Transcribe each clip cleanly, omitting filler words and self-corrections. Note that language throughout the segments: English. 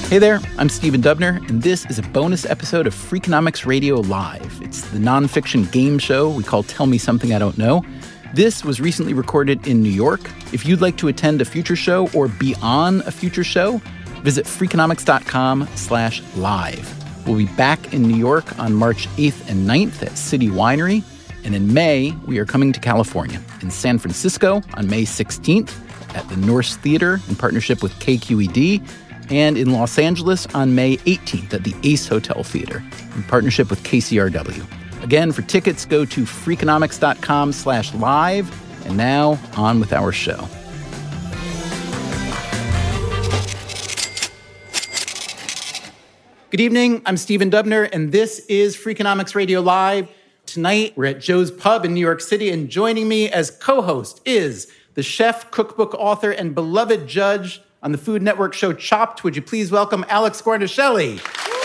Hey there, I'm Stephen Dubner, and this is a bonus episode of Freakonomics Radio Live. It's the nonfiction game show we call Tell Me Something I Don't Know. This was recently recorded in New York. If you'd like to attend a future show or be on a future show, visit freakonomics.com/live. We'll be back in New York on March 8th and 9th at City Winery. And in May, we are coming to California, in San Francisco on May 16th at the Norse Theater in partnership with KQED, and in Los Angeles on May 18th at the Ace Hotel Theater in partnership with KCRW. Again, for tickets, go to freakonomics.com/live. And now, on with our show. Good evening, I'm Stephen Dubner, and this is Freakonomics Radio Live. Tonight, we're at Joe's Pub in New York City, and joining me as co-host is the chef, cookbook author, and beloved judge on the Food Network show Chopped. Would you please welcome Alex Guarnaschelli?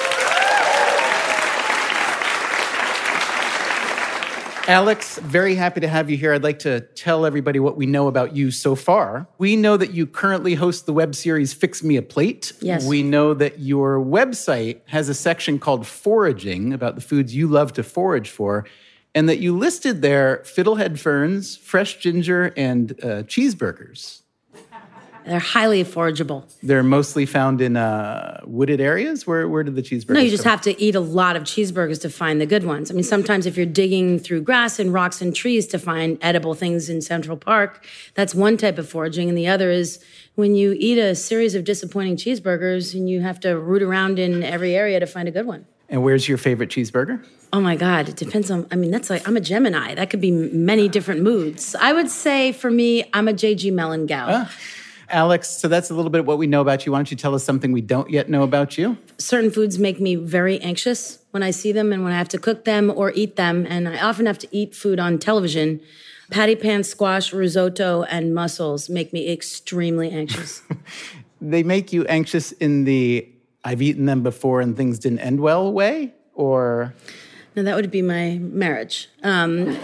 Alex, very happy to have you here. I'd like to tell everybody what we know about you so far. We know that you currently host the web series Fix Me a Plate. Yes. We know that your website has a section called Foraging, about the foods you love to forage for, and that you listed there fiddlehead ferns, fresh ginger, and cheeseburgers. They're highly forageable. They're mostly found in wooded areas? Where do the cheeseburgers No, you just come? have to eat a lot of cheeseburgers to find the good ones. I mean, sometimes if you're digging through grass and rocks and trees to find edible things in Central Park, that's one type of foraging. And the other is when you eat a series of disappointing cheeseburgers and you have to root around in every area to find a good one. And where's your favorite cheeseburger? Oh my God, it depends on, that's like, I'm a Gemini. That could be many different moods. I would say for me, I'm a J.G. Mellon gal. Alex, so that's a little bit of what we know about you. Why don't you tell us something we don't yet know about you? Certain foods make me very anxious when I see them and when I have to cook them or eat them. And I often have to eat food on television. Patty pan squash, risotto, and mussels make me extremely anxious. They make you anxious in the I've eaten them before and things didn't end well way? Or? No, that would be my marriage. Pretty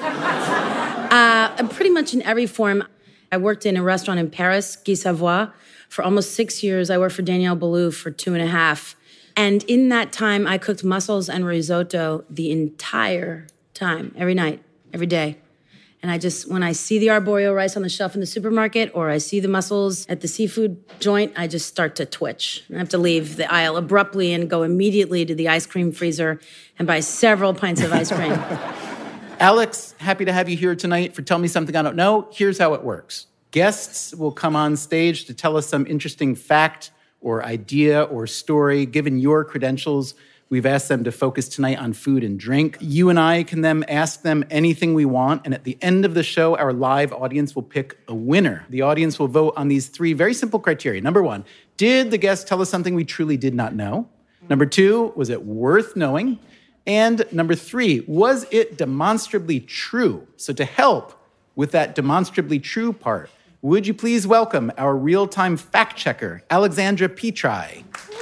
much in every form. I worked in a restaurant in Paris, Guy Savoy, for almost 6 years. I worked for Danielle Boulou for 2.5. And in that time, I cooked mussels and risotto the entire time, every night, every day. And when I see the arborio rice on the shelf in the supermarket or I see the mussels at the seafood joint, I just start to twitch. I have to leave the aisle abruptly and go immediately to the ice cream freezer and buy several pints of ice cream. Alex, happy to have you here tonight for Tell Me Something I Don't Know. Here's how it works. Guests will come on stage to tell us some interesting fact or idea or story. Given your credentials, we've asked them to focus tonight on food and drink. You and I can then ask them anything we want, and at the end of the show, our live audience will pick a winner. The audience will vote on these 3 very simple criteria. Number 1, did the guest tell us something we truly did not know? Number 2, was it worth knowing? And number 3, was it demonstrably true? So to help with that demonstrably true part, would you please welcome our real-time fact checker, Alexandra Petri.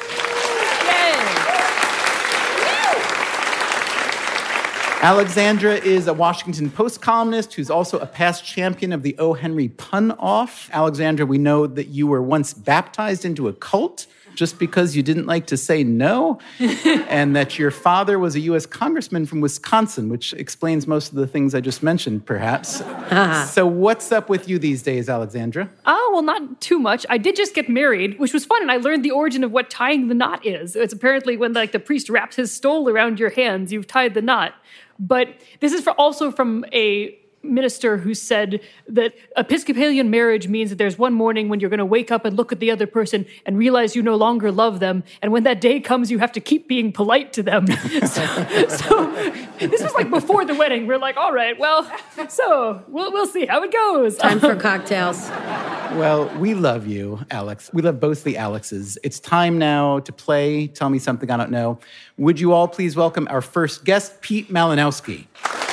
Alexandra is a Washington Post columnist who's also a past champion of the O. Henry Pun-Off. Alexandra, we know that you were once baptized into a cult just because you didn't like to say no, and that your father was a U.S. congressman from Wisconsin, which explains most of the things I just mentioned, perhaps. So what's up with you these days, Alexandra? Oh, well, not too much. I did just get married, which was fun, and I learned the origin of what tying the knot is. It's apparently when the priest wraps his stole around your hands, you've tied the knot. But this is also from a minister who said that Episcopalian marriage means that there's one morning when you're going to wake up and look at the other person and realize you no longer love them. And when that day comes, you have to keep being polite to them. so this was before the wedding. We're all right, well, so we'll see how it goes. Time for cocktails. Well, we love you, Alex. We love both the Alexes. It's time now to play Tell Me Something I Don't Know. Would you all please welcome our first guest, Pete Malinowski.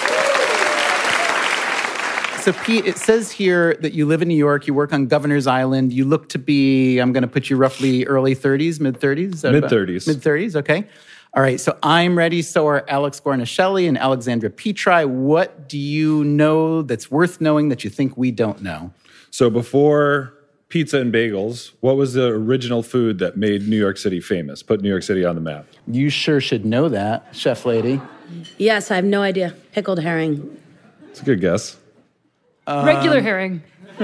So, Pete, it says here that you live in New York, you work on Governor's Island. You look to be, I'm going to put you roughly early 30s, mid-30s? Mid-30s. Mid-30s, okay. All right, so I'm ready. So are Alex Guarnaschelli and Alexandra Petri. What do you know that's worth knowing that you think we don't know? So before pizza and bagels, what was the original food that made New York City famous, put New York City on the map? You sure should know that, chef lady. Yes, I have no idea. Pickled herring. It's a good guess. Regular herring.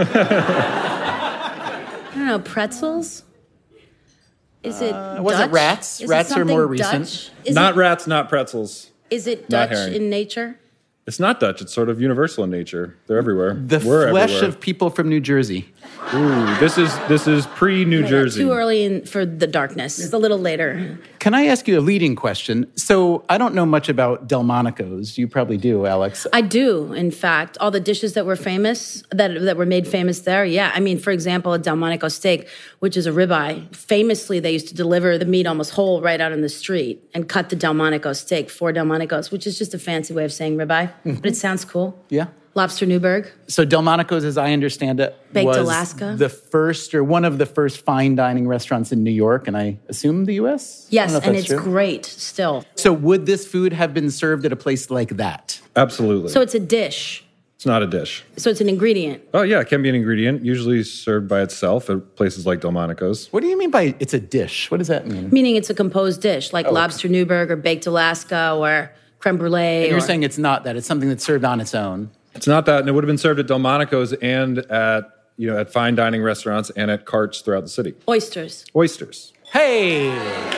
I don't know, pretzels? Is it Dutch? Was it rats? Is Rats it are more something recent. Dutch? Is Not rats, not pretzels. Is it not Dutch herring. in nature? It's not Dutch. It's sort of universal in nature. They're everywhere. We're flesh everywhere. Of people from New Jersey. Ooh, this is pre-New Jersey. Too early for the darkness. It's a little later. Can I ask you a leading question? So I don't know much about Delmonico's. You probably do, Alex. I do, in fact. All the dishes that were famous, that were made famous there, yeah. I mean, for example, a Delmonico steak, which is a ribeye. Famously, they used to deliver the meat almost whole right out in the street and cut the Delmonico steak, 4 Delmonicos, which is just a fancy way of saying ribeye, but it sounds cool. Yeah. Lobster Newburg. So Delmonico's, as I understand it, Baked was Alaska. the first or one of the first fine dining restaurants in New York, and I assume the U.S.? Yes, and it's true. great still. So would this food have been served at a place like that? Absolutely. So it's a dish. It's not a dish. So it's an ingredient. Oh, yeah, it can be an ingredient, usually served by itself at places like Delmonico's. What do you mean by it's a dish? What does that mean? Meaning it's a composed dish, like lobster Newburg or baked Alaska or creme brulee. And you're saying it's not that. It's something that's served on its own. It's not that, and it would have been served at Delmonico's and at fine dining restaurants and at carts throughout the city. Oysters. Oysters. Hey!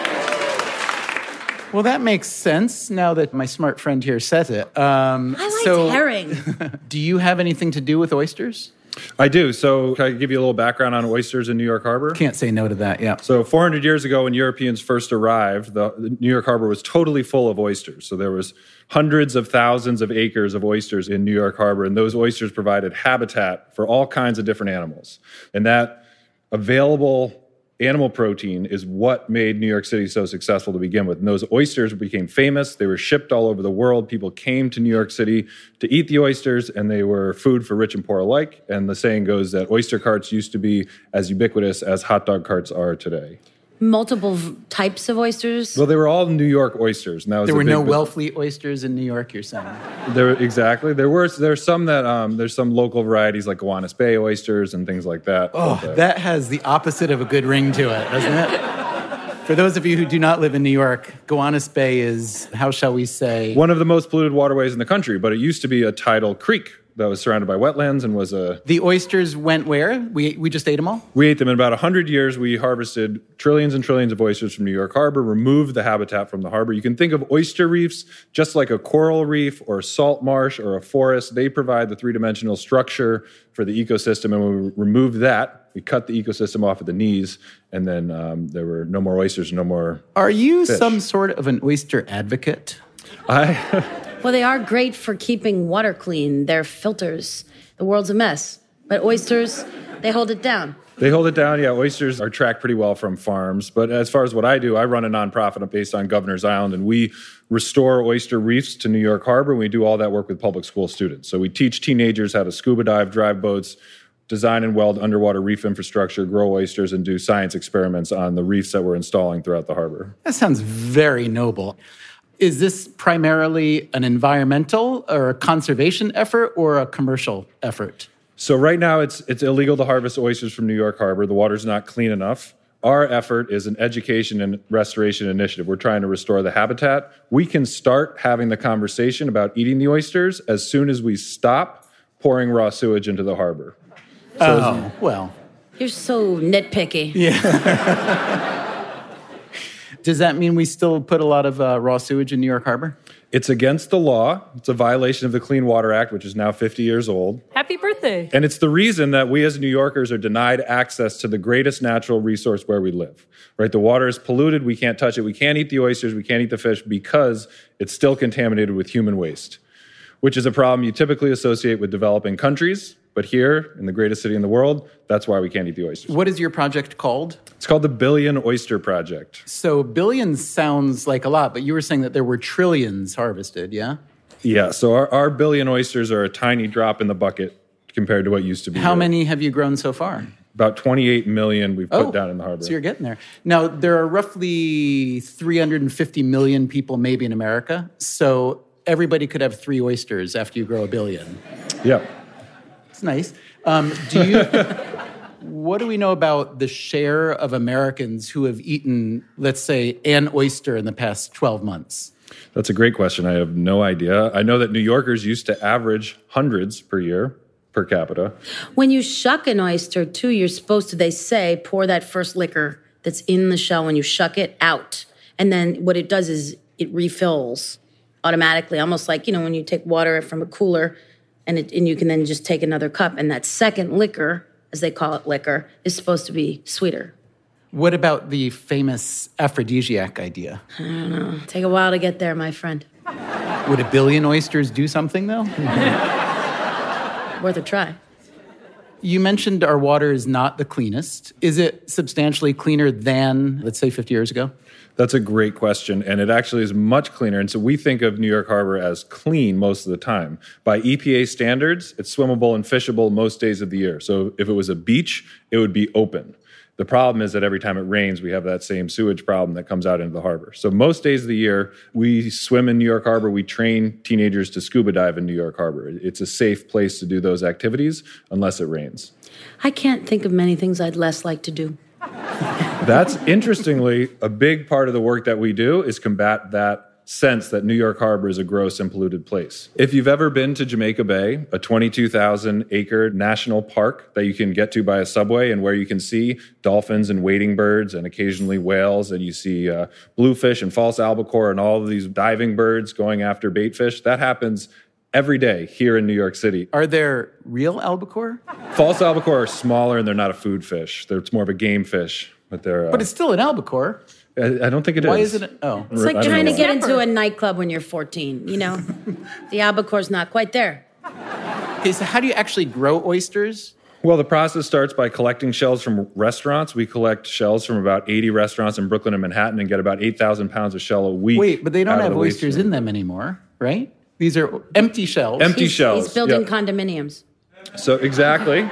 Well, that makes sense now that my smart friend here says it. I liked herring. Do you have anything to do with oysters? I do. So can I give you a little background on oysters in New York Harbor? Can't say no to that, yeah. So 400 years ago when Europeans first arrived, the New York Harbor was totally full of oysters. So there was hundreds of thousands of acres of oysters in New York Harbor, and those oysters provided habitat for all kinds of different animals. And that available animal protein is what made New York City so successful to begin with. And those oysters became famous. They were shipped all over the world. People came to New York City to eat the oysters, and they were food for rich and poor alike. And the saying goes that oyster carts used to be as ubiquitous as hot dog carts are today. Multiple types of oysters? Well, they were all New York oysters. And that was there were no Wellfleet oysters in New York, you're saying? Exactly. There's some that there's some local varieties like Gowanus Bay oysters and things like that. Oh, that has the opposite of a good ring to it, doesn't it? For those of you who do not live in New York, Gowanus Bay is, how shall we say? One of the most polluted waterways in the country, but it used to be a tidal creek that was surrounded by wetlands and was a... The oysters went where? We just ate them all? We ate them. In about 100 years, we harvested trillions and trillions of oysters from New York Harbor, removed the habitat from the harbor. You can think of oyster reefs just like a coral reef or a salt marsh or a forest. They provide the three-dimensional structure for the ecosystem, and when we removed that, we cut the ecosystem off at the knees, and then there were no more oysters, no more Are you fish. some sort of an oyster advocate? Well, they are great for keeping water clean. They're filters. The world's a mess. But oysters, they hold it down. They hold it down. Yeah, oysters are tracked pretty well from farms. But as far as what I do, I run a nonprofit based on Governor's Island, and we restore oyster reefs to New York Harbor. We do all that work with public school students. So we teach teenagers how to scuba dive, drive boats, design and weld underwater reef infrastructure, grow oysters, and do science experiments on the reefs that we're installing throughout the harbor. That sounds very noble. Is this primarily an environmental or a conservation effort or a commercial effort? So right now it's illegal to harvest oysters from New York Harbor. The water's not clean enough. Our effort is an education and restoration initiative. We're trying to restore the habitat. We can start having the conversation about eating the oysters as soon as we stop pouring raw sewage into the harbor. So well. You're so nitpicky. Yeah. Does that mean we still put a lot of raw sewage in New York Harbor? It's against the law. It's a violation of the Clean Water Act, which is now 50 years old. Happy birthday. And it's the reason that we as New Yorkers are denied access to the greatest natural resource where we live, right? The water is polluted. We can't touch it. We can't eat the oysters. We can't eat the fish because it's still contaminated with human waste, which is a problem you typically associate with developing countries. But here, in the greatest city in the world, that's why we can't eat the oysters. What is your project called? It's called the Billion Oyster Project. So billions sounds like a lot, but you were saying that there were trillions harvested, yeah? Yeah, so our billion oysters are a tiny drop in the bucket compared to what used to be. How many have you grown so far? About 28 million we've put down in the harbor. So you're getting there. Now, there are roughly 350 million people maybe in America, so everybody could have 3 oysters after you grow a billion. Yeah. Nice. what do we know about the share of Americans who have eaten, let's say, an oyster in the past 12 months? That's a great question. I have no idea. I know that New Yorkers used to average hundreds per year, per capita. When you shuck an oyster, too, you're supposed to, they say, pour that first liquor that's in the shell when you shuck it out. And then what it does is it refills automatically, almost like, when you take water from a cooler and you can then just take another cup. And that second liquor, as they call it liquor, is supposed to be sweeter. What about the famous aphrodisiac idea? I don't know. Take a while to get there, my friend. Would 1 billion oysters do something, though? Worth a try. You mentioned our water is not the cleanest. Is it substantially cleaner than, let's say, 50 years ago? That's a great question, and it actually is much cleaner. And so we think of New York Harbor as clean most of the time. By EPA standards, it's swimmable and fishable most days of the year. So if it was a beach, it would be open. The problem is that every time it rains, we have that same sewage problem that comes out into the harbor. So most days of the year, we swim in New York Harbor. We train teenagers to scuba dive in New York Harbor. It's a safe place to do those activities unless it rains. I can't think of many things I'd less like to do. That's, interestingly, a big part of the work that we do is combat that sense that New York Harbor is a gross and polluted place. If you've ever been to Jamaica Bay, a 22,000-acre national park that you can get to by a subway and where you can see dolphins and wading birds and occasionally whales, and you see bluefish and false albacore and all of these diving birds going after bait fish, that happens every day here in New York City. Are there real albacore? False albacore are smaller and they're not a food fish. It's more of a game fish. But it's still an albacore. I don't think it is. Why isn't it? Oh. It's like trying to get into a nightclub when you're 14, The albacore's not quite there. Okay, so how do you actually grow oysters? Well, the process starts by collecting shells from restaurants. We collect shells from about 80 restaurants in Brooklyn and Manhattan and get about 8,000 pounds of shell a week. Wait, but they don't have oysters in them anymore, right? These are empty shells. He's building condominiums. So exactly.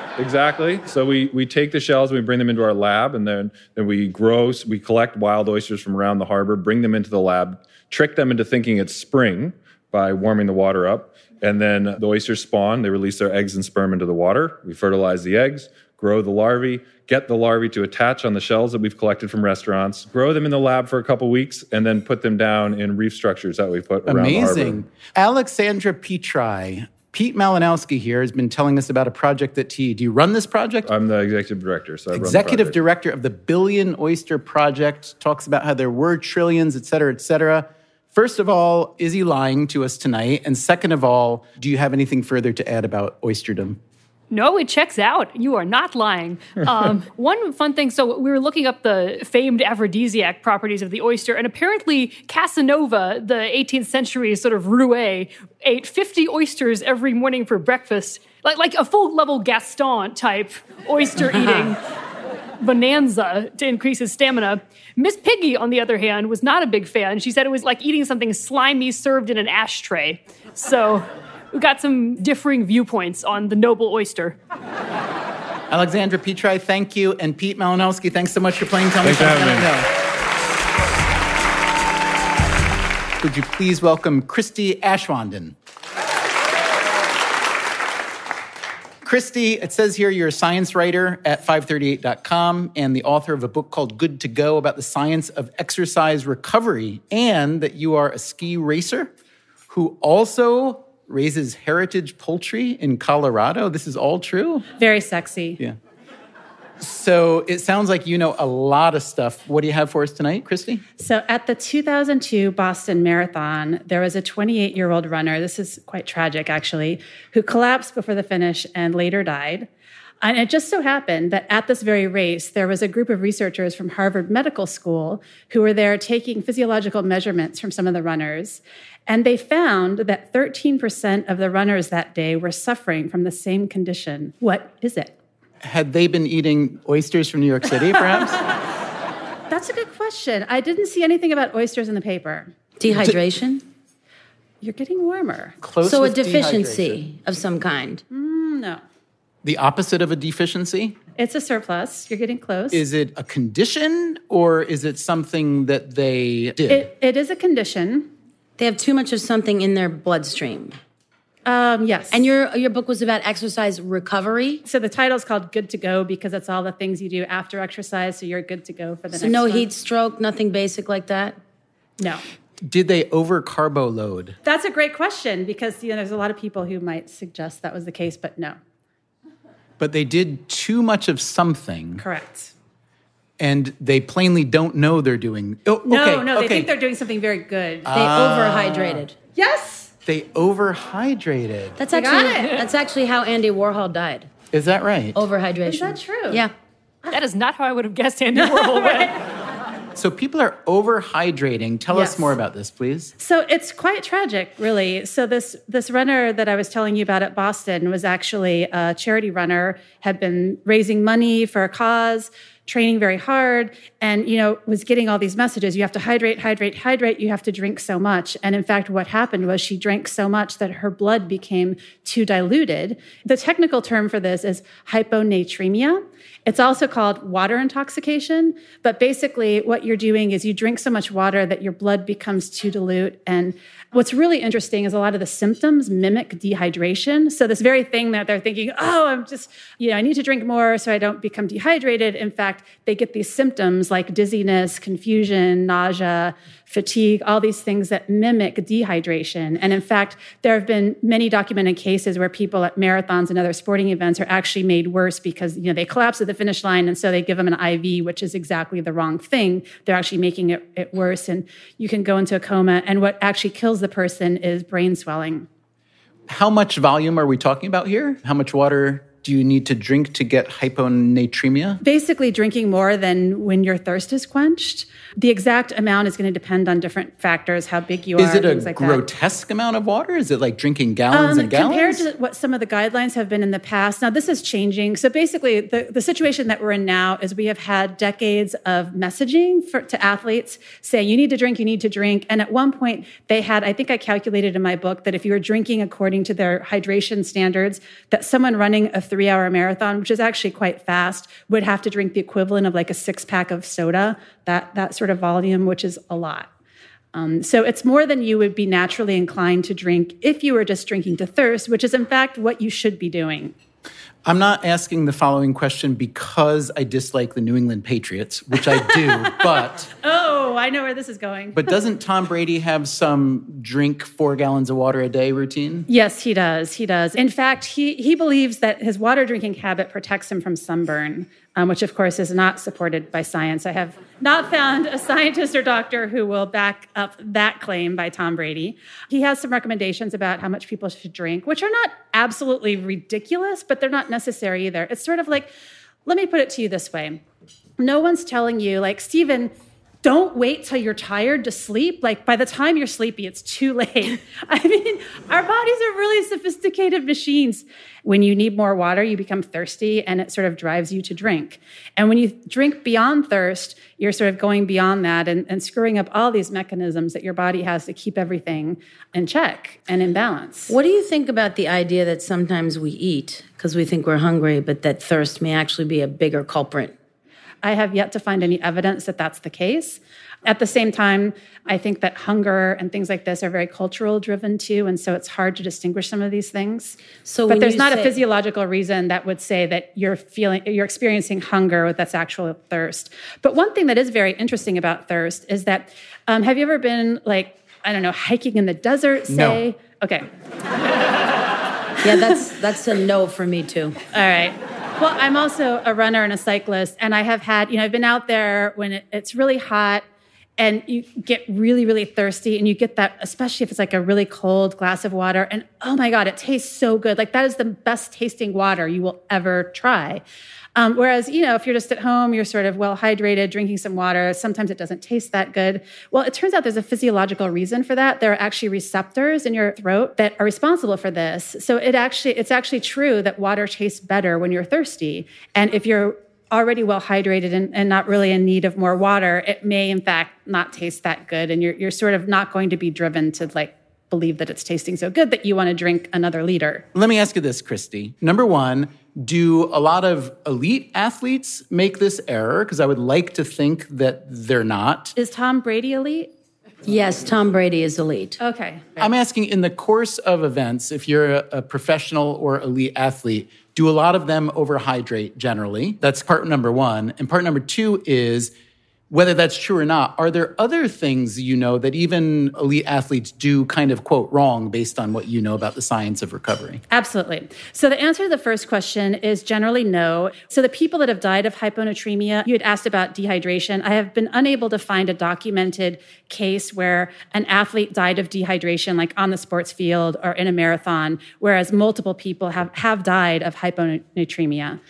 So we take the shells, we bring them into our lab, and then we collect wild oysters from around the harbor, bring them into the lab, trick them into thinking it's spring by warming the water up, and then the oysters spawn. They release their eggs and sperm into the water. We fertilize the eggs, grow the larvae, get the larvae to attach on the shells that we've collected from restaurants, grow them in the lab for a couple weeks, and then put them down in reef structures that we put around the harbor. Amazing. Alexandra Petri. Pete Malinowski here has been telling us about a project at TE. Do you run this project? I'm the executive director, so I run the Executive director of the Billion Oyster Project, talks about how there were trillions, et cetera, et cetera. First of all, is he lying to us tonight? And second of all, do you have anything further to add about oysterdom? No, it checks out. You are not lying. One fun thing, so we were looking up the famed aphrodisiac properties of the oyster, and apparently Casanova, the 18th century sort of roue, ate 50 oysters every morning for breakfast, like a full-level Gaston type oyster eating bonanza to increase his stamina. Miss Piggy, on the other hand, was not a big fan. She said it was like eating something slimy served in an ashtray. So we've got some differing viewpoints on the noble oyster. Alexandra Petri, thank you. And Pete Malinowski, thanks so much for playing Tell Me Something I Don't Know. Would you please welcome Christy Ashwanden? Christy, it says here you're a science writer at 538.com and the author of a book called Good to Go about the science of exercise recovery, and that you are a ski racer who also raises heritage poultry in Colorado. This is all true? Very sexy. Yeah. So it sounds like you know a lot of stuff. What do you have for us tonight, Christy? So at the 2002 Boston Marathon, there was a 28-year-old runner, this is quite tragic actually, who collapsed before the finish and later died. And it just so happened that at this very race, there was a group of researchers from Harvard Medical School who were there taking physiological measurements from some of the runners. And they found that 13% of the runners that day were suffering from the same condition. What is it? Had they been eating oysters from New York City, perhaps? That's a good question. I didn't see anything about oysters in the paper. Dehydration? You're getting warmer. So a deficiency of some kind? No. The opposite of a deficiency? It's a surplus. You're getting close. Is it a condition or is it something that they did? It is a condition. They have too much of something in their bloodstream. Yes. And your book was about exercise recovery? So the title is called Good to Go because it's all the things you do after exercise, so you're good to go for the next one. So no heat stroke, nothing basic like that? No. Did they over-carbo load? That's a great question because there's a lot of people who might suggest that was the case, but no. But they did too much of something. Correct. And they plainly don't know they're doing... They think they're doing something very good. They overhydrated. Yes! They overhydrated. That's actually how Andy Warhol died. Is that right? Overhydration. Is that true? Yeah. That is not how I would have guessed Andy Warhol went. So people are overhydrating. Tell us more about this, please. So it's quite tragic, really. So this runner that I was telling you about at Boston was actually a charity runner, had been raising money for a cause, training very hard, and, was getting all these messages. You have to hydrate, hydrate, hydrate. You have to drink so much. And in fact, what happened was she drank so much that her blood became too diluted. The technical term for this is hyponatremia. It's also called water intoxication. But basically, what you're doing is you drink so much water that your blood becomes too dilute. And what's really interesting is a lot of the symptoms mimic dehydration. So this very thing that they're thinking, I'm just, I need to drink more so I don't become dehydrated. In fact, they get these symptoms like dizziness, confusion, nausea, fatigue, all these things that mimic dehydration. And in fact, there have been many documented cases where people at marathons and other sporting events are actually made worse because, they collapse at the finish line, and so they give them an IV, which is exactly the wrong thing. They're actually making it worse, and you can go into a coma, and what actually kills the person is brain swelling. How much volume are we talking about here? How much water do you need to drink to get hyponatremia? Basically, drinking more than when your thirst is quenched. The exact amount is going to depend on different factors, how big you are, Is it a things like grotesque amount of water? Is it like drinking gallons and gallons? Compared to what some of the guidelines have been in the past, now this is changing. So basically, the situation that we're in now is we have had decades of messaging to athletes saying, you need to drink. And at one point, they had, I think I calculated in my book, that if you were drinking according to their hydration standards, that someone running a 3-hour marathon, which is actually quite fast, would have to drink the equivalent of like a 6-pack of soda, that sort of volume, which is a lot. So it's more than you would be naturally inclined to drink if you were just drinking to thirst, which is in fact what you should be doing. I'm not asking the following question because I dislike the New England Patriots, which I do, but... Oh, I know where this is going. But doesn't Tom Brady have some drink 4 gallons of water a day routine? Yes, he does. He does. In fact, he believes that his water drinking habit protects him from sunburn, which of course is not supported by science. I have not found a scientist or doctor who will back up that claim by Tom Brady. He has some recommendations about how much people should drink, which are not absolutely ridiculous, but they're not necessary either. It's sort of like, let me put it to you this way. No one's telling you, like, Stephen, don't wait till you're tired to sleep. Like, by the time you're sleepy, it's too late. I mean, our bodies are really sophisticated machines. When you need more water, you become thirsty, and it sort of drives you to drink. And when you drink beyond thirst, you're sort of going beyond that and screwing up all these mechanisms that your body has to keep everything in check and in balance. What do you think about the idea that sometimes we eat because we think we're hungry, but that thirst may actually be a bigger culprit? I have yet to find any evidence that that's the case. At the same time, I think that hunger and things like this are very cultural driven too, and so it's hard to distinguish some of these things. But there's not a physiological reason that would say that you're experiencing hunger that's actual thirst. But one thing that is very interesting about thirst is that, have you ever been hiking in the desert, say? No. Okay. Yeah, that's a no for me too. All right. Well, I'm also a runner and a cyclist, and I have had, I've been out there when it's really hot and you get really, really thirsty, and you get that, especially if it's like a really cold glass of water, and oh my God, it tastes so good. Like, that is the best tasting water you will ever try. Whereas, if you're just at home, you're sort of well hydrated, drinking some water, sometimes it doesn't taste that good. Well, it turns out there's a physiological reason for that. There are actually receptors in your throat that are responsible for this. So it's actually true that water tastes better when you're thirsty. And if you're already well hydrated and not really in need of more water, it may in fact not taste that good. And you're sort of not going to be driven to believe that it's tasting so good that you want to drink another liter. Let me ask you this, Christy. Number one, do a lot of elite athletes make this error? Because I would like to think that they're not. Is Tom Brady elite? Yes, Tom Brady is elite. Okay. I'm asking, in the course of events, if you're a professional or elite athlete, do a lot of them overhydrate generally? That's part number one. And part number two is, whether that's true or not, are there other things you know that even elite athletes do kind of, quote, wrong based on what you know about the science of recovery? Absolutely. So the answer to the first question is generally no. So the people that have died of hyponatremia, you had asked about dehydration. I have been unable to find a documented case where an athlete died of dehydration, like on the sports field or in a marathon, whereas multiple people have died of hyponatremia.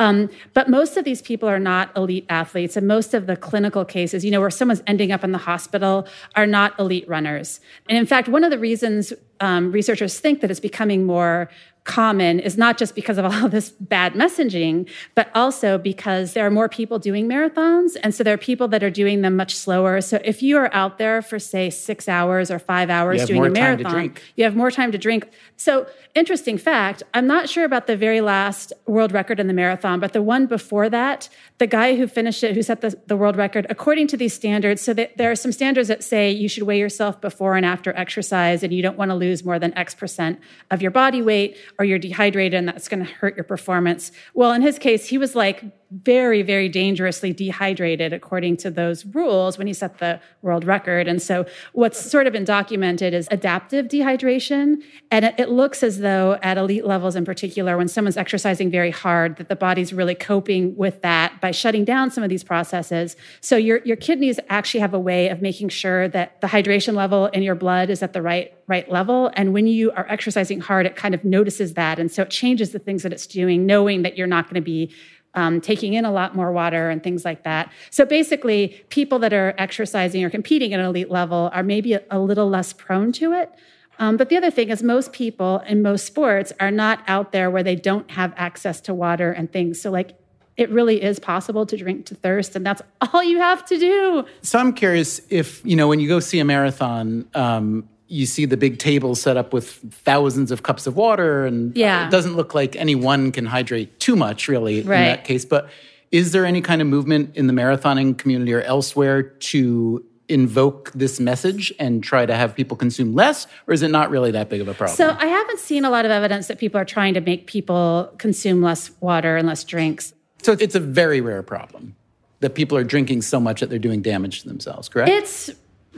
But most of these people are not elite athletes, and most of the clinical cases, where someone's ending up in the hospital, are not elite runners. And in fact, one of the reasons researchers think that it's becoming more common is not just because of all this bad messaging, but also because there are more people doing marathons. And so there are people that are doing them much slower. So if you are out there for, say, 6 hours or 5 hours doing a marathon, you have more time to drink. So interesting fact, I'm not sure about the very last world record in the marathon, but the one before that, the guy who finished it, who set the world record, according to these standards, so that there are some standards that say you should weigh yourself before and after exercise, and you don't want to lose more than X% of your body weight, or you're dehydrated and that's going to hurt your performance. Well, in his case, he was like very, very dangerously dehydrated according to those rules when he set the world record. And so what's sort of been documented is adaptive dehydration. And it looks as though at elite levels in particular, when someone's exercising very hard, that the body's really coping with that by shutting down some of these processes. So your kidneys actually have a way of making sure that the hydration level in your blood is at the right level. And when you are exercising hard, it kind of notices that. And so it changes the things that it's doing, knowing that you're not going to be taking in a lot more water and things like that. So basically, people that are exercising or competing at an elite level are maybe a little less prone to it. But the other thing is most people in most sports are not out there where they don't have access to water and things. So it really is possible to drink to thirst, and that's all you have to do. So I'm curious if, when you go see a marathon, you see the big table set up with thousands of cups of water, and it doesn't look like anyone can hydrate too much, really, in that case. But is there any kind of movement in the marathoning community or elsewhere to invoke this message and try to have people consume less, or is it not really that big of a problem? So I haven't seen a lot of evidence that people are trying to make people consume less water and less drinks. So it's a very rare problem that people are drinking so much that they're doing damage to themselves, correct? It's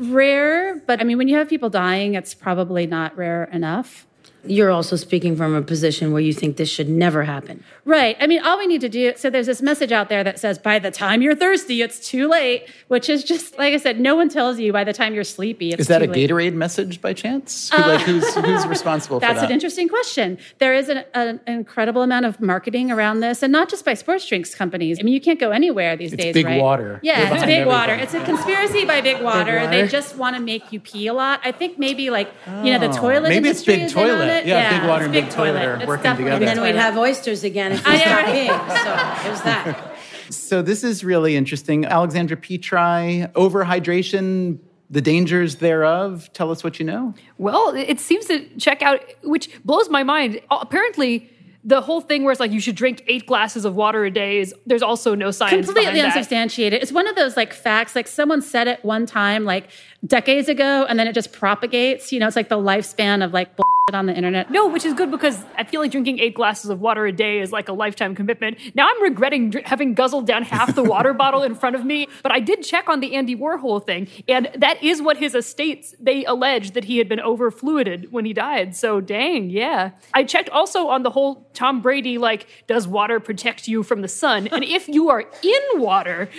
rare, but when you have people dying, it's probably not rare enough. You're also speaking from a position where you think this should never happen. Right. All we need to do, so there's this message out there that says, by the time you're thirsty, it's too late, which is just, like I said, no one tells you by the time you're sleepy, it's too late. Is that a Gatorade message by chance? Who's responsible for that? That's an interesting question. There is an incredible amount of marketing around this, and not just by sports drinks companies. You can't go anywhere these days, big right? Water. Yeah, it's big water. It's a conspiracy by Big Water. They just want to make you pee a lot. I think maybe the toilet maybe industry it's Big is in on Toilet. it. Yeah, Big Water and Big Toilet are It's working together. And then we'd have oysters again if we stopped peeing. So it was that. So this is really interesting. Alexandra Petri, overhydration, the dangers thereof. Tell us what you know. Well, it seems to check out, which blows my mind. Apparently, the whole thing where it's like you should drink 8 glasses of water a day there's also no science completely behind unsubstantiated. It's one of those facts, someone said it one time, decades ago, and then it just propagates. It's like the lifespan of bullshit on the internet. No, which is good because I feel like drinking 8 glasses of water a day is like a lifetime commitment. Now I'm regretting having guzzled down half the water bottle in front of me, but I did check on the Andy Warhol thing, and that is what his estates, they alleged that he had been over-fluided when he died. So dang, yeah. I checked also on the whole Tom Brady, does water protect you from the sun? And if you are in water,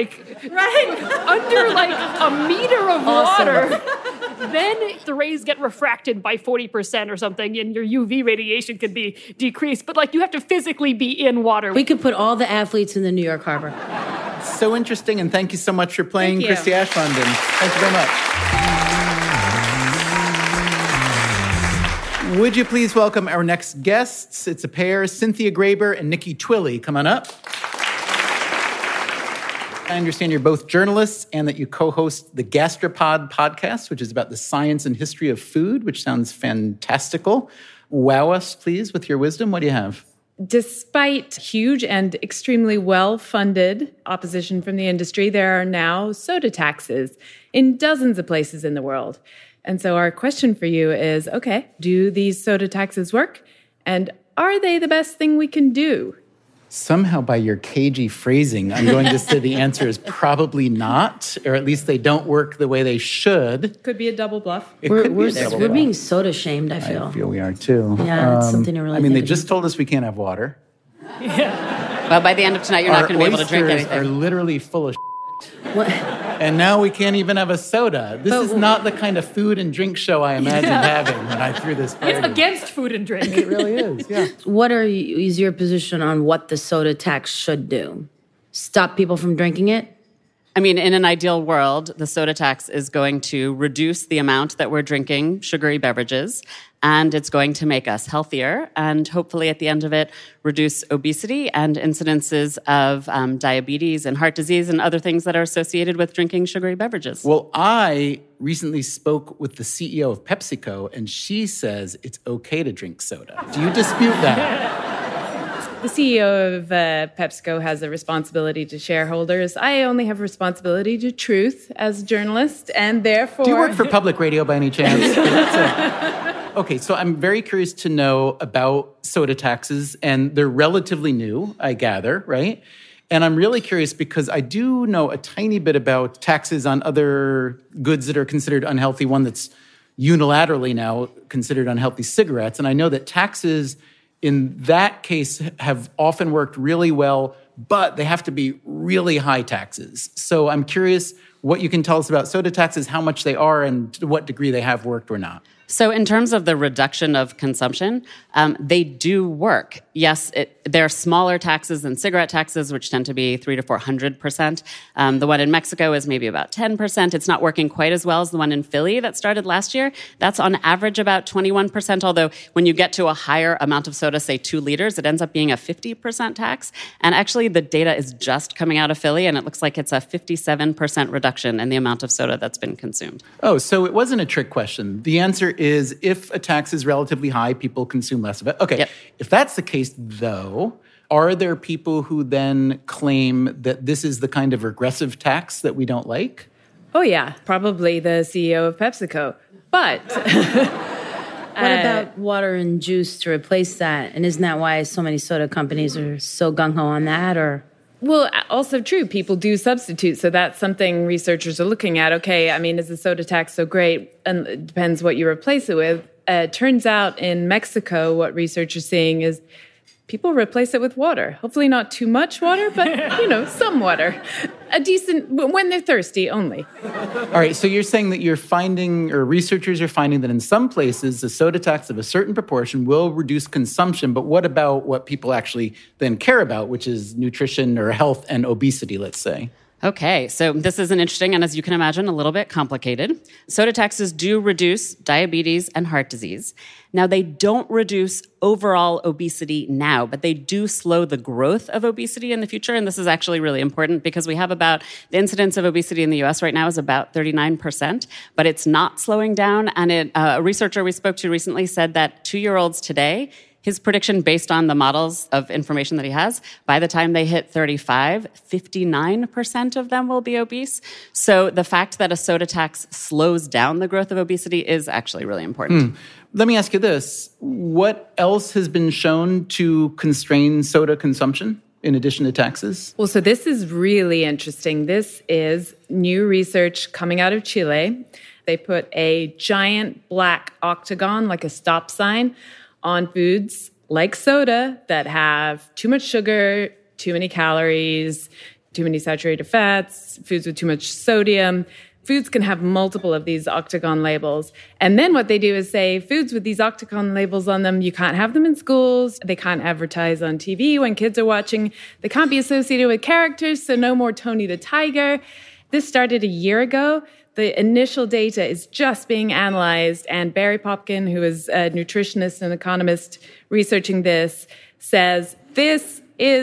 under a meter of water, then the rays get refracted by 40% or something, and your UV radiation could be decreased. But you have to physically be in water. We could put all the athletes in the New York Harbor. So interesting, and thank you so much for playing, Christy Ashbondon. Thank you very much. Would you please welcome our next guests? It's a pair, Cynthia Graber and Nikki Twilley. Come on up. I understand you're both journalists and that you co-host the Gastropod podcast, which is about the science and history of food, which sounds fantastical. Wow us, please, with your wisdom. What do you have? Despite huge and extremely well-funded opposition from the industry, there are now soda taxes in dozens of places in the world. And so our question for you is, okay, do these soda taxes work? And are they the best thing we can do? Somehow, by your cagey phrasing, I'm going to say the answer is probably not, or at least they don't work the way they should. Could be a double bluff. We're being soda shamed, I feel. I feel we are too. Yeah, it's something to really they think just about. told us we can't have water. Well, by the end of tonight, you're not going to be able to drink Our anything. oysters are literally full of What? and now we can't even have a soda. This is not the kind of food and drink show I imagined having when I threw this party. It's against food and drink. It really is, yeah. What is your position on what the soda tax should do? Stop people from drinking it? I mean, in an ideal world, the soda tax is going to reduce the amount that we're drinking sugary beverages, and it's going to make us healthier, and hopefully at the end of it, reduce obesity and incidences of diabetes and heart disease and other things that are associated with drinking sugary beverages. Well, I recently spoke with the CEO of PepsiCo, and she says it's okay to drink soda. Do you dispute that? The CEO of PepsiCo has a responsibility to shareholders. I only have responsibility to truth as a journalist, and therefore... Do you work for public radio by any chance? Okay, so I'm very curious to know about soda taxes, and they're relatively new, I gather, right? And I'm really curious because I do know a tiny bit about taxes on other goods that are considered unhealthy, one that's unilaterally now considered unhealthy, cigarettes. And I know that taxes in that case have often worked really well, but they have to be really high taxes. So I'm curious what you can tell us about soda taxes, how much they are, and to what degree they have worked or not. So in terms of the reduction of consumption, they do work. Yes, they're smaller taxes than cigarette taxes, which tend to be 300 to 400%. The one in Mexico is maybe about 10%. It's not working quite as well as the one in Philly that started last year. That's on average about 21%, although when you get to a higher amount of soda, say 2 liters, it ends up being a 50% tax. And actually, the data is just coming out of Philly, and it looks like it's a 57% reduction in the amount of soda that's been consumed. Oh, so it wasn't a trick question. The answer is if a tax is relatively high, people consume less of it. Okay, Yep. If that's the case, though, are there people who then claim that this is the kind of regressive tax that we don't like? Oh, yeah, probably the CEO of PepsiCo. But What about water and juice to replace that? And isn't that why so many soda companies are so gung-ho on that? Or well, also true, people do substitute. So that's something researchers are looking at. Okay, I mean, is the soda tax so great? And it depends what you replace it with. Turns out in Mexico, what research is seeing is people replace it with water. Hopefully not too much water, but, some water. A decent, when they're thirsty only. All right, so you're saying that you're finding, or researchers are finding that in some places, the soda tax of a certain proportion will reduce consumption, but what about what people actually then care about, which is nutrition or health and obesity, let's say? Okay, so this is an interesting and, as you can imagine, a little bit complicated. Soda taxes do reduce diabetes and heart disease. Now, they don't reduce overall obesity now, but they do slow the growth of obesity in the future. And this is actually really important because we have the incidence of obesity in the US right now is about 39%, but it's not slowing down. And a researcher we spoke to recently said that 2-year-olds today, his prediction based on the models of information that he has, by the time they hit 35, 59% of them will be obese. So the fact that a soda tax slows down the growth of obesity is actually really important. Let me ask you this. What else has been shown to constrain soda consumption in addition to taxes? Well, so this is really interesting. This is new research coming out of Chile. They put a giant black octagon, like a stop sign, on foods like soda that have too much sugar, too many calories, too many saturated fats, foods with too much sodium. Foods can have multiple of these octagon labels. And then what they do is say, foods with these octagon labels on them, you can't have them in schools. They can't advertise on TV when kids are watching. They can't be associated with characters, so no more Tony the Tiger. This started a year ago. The initial data is just being analyzed, and Barry Popkin, who is a nutritionist and economist researching this, says this is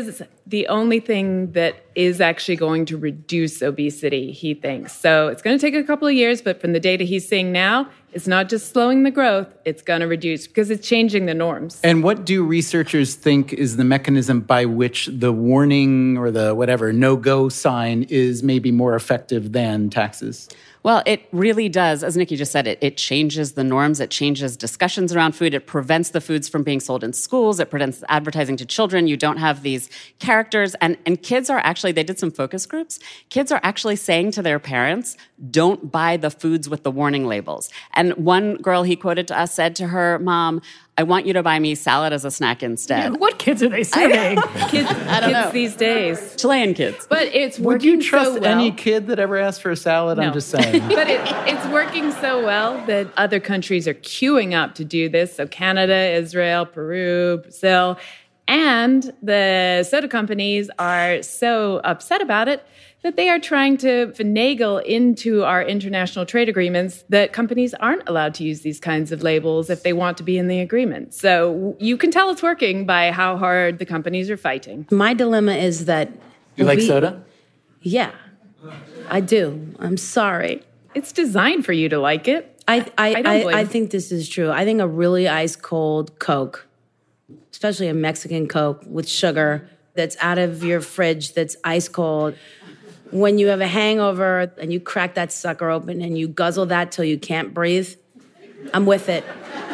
the only thing that is actually going to reduce obesity, he thinks. So it's going to take a couple of years, but from the data he's seeing now, it's not just slowing the growth, it's going to reduce because it's changing the norms. And what do researchers think is the mechanism by which the warning or the whatever no-go sign is maybe more effective than taxes? Well, it really does. As Nikki just said, it changes the norms. It changes discussions around food. It prevents the foods from being sold in schools. It prevents advertising to children. You don't have these characters. And kids are actually, they did some focus groups. Kids are actually saying to their parents, don't buy the foods with the warning labels. And one girl he quoted to us said to her mom, I want you to buy me salad as a snack instead. What kids are they serving? Kids these days. Chilean kids. But it's working Would you trust so well. any kid that ever asked for a salad? No. I'm just saying. But it's working so well that other countries are queuing up to do this. So Canada, Israel, Peru, Brazil. And the soda companies are so upset about it that they are trying to finagle into our international trade agreements that companies aren't allowed to use these kinds of labels if they want to be in the agreement. So you can tell it's working by how hard the companies are fighting. My dilemma is that... You like soda? Yeah, I do. I'm sorry. It's designed for you to like it. I think this is true. I think a really ice-cold Coke, especially a Mexican Coke with sugar that's out of your fridge, that's ice-cold... When you have a hangover and you crack that sucker open and you guzzle that till you can't breathe, I'm with it.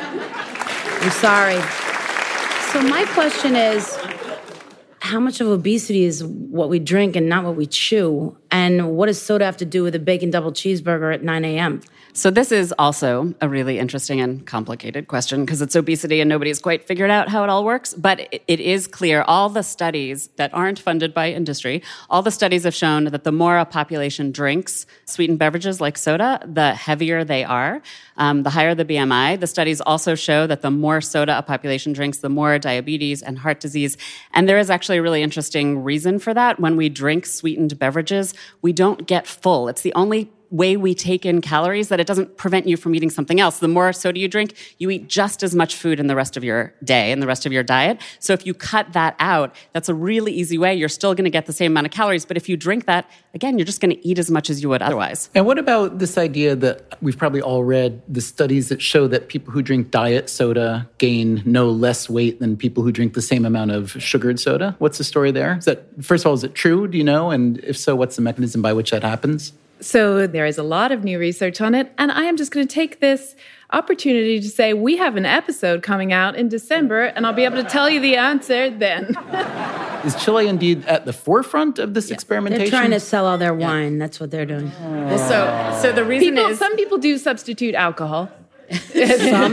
I'm sorry. So my question is, how much of obesity is what we drink and not what we chew? And what does soda have to do with a bacon double cheeseburger at 9 a.m.? So this is also a really interesting and complicated question because it's obesity and nobody's quite figured out how it all works. But it is clear, all the studies that aren't funded by industry, all the studies have shown that the more a population drinks sweetened beverages like soda, the heavier they are, the higher the BMI. The studies also show that the more soda a population drinks, the more diabetes and heart disease. And there is actually a really interesting reason for that. When we drink sweetened beverages, we don't get full. It's the only way we take in calories that it doesn't prevent you from eating something else. The more soda you drink, you eat just as much food in the rest of your day and the rest of your diet. So if you cut that out, that's a really easy way. You're still going to get the same amount of calories. But if you drink that, again, you're just going to eat as much as you would otherwise. And what about this idea that we've probably all read the studies that show that people who drink diet soda gain no less weight than people who drink the same amount of sugared soda? What's the story there? Is that, first of all, is it true? Do you know? And if so, what's the mechanism by which that happens? So there is a lot of new research on it, and I am just going to take this opportunity to say we have an episode coming out in December, and I'll be able to tell you the answer then. Is Chile indeed at the forefront of this experimentation? They're trying to sell all their wine. That's what they're doing. So the reason some people do substitute alcohol. Some.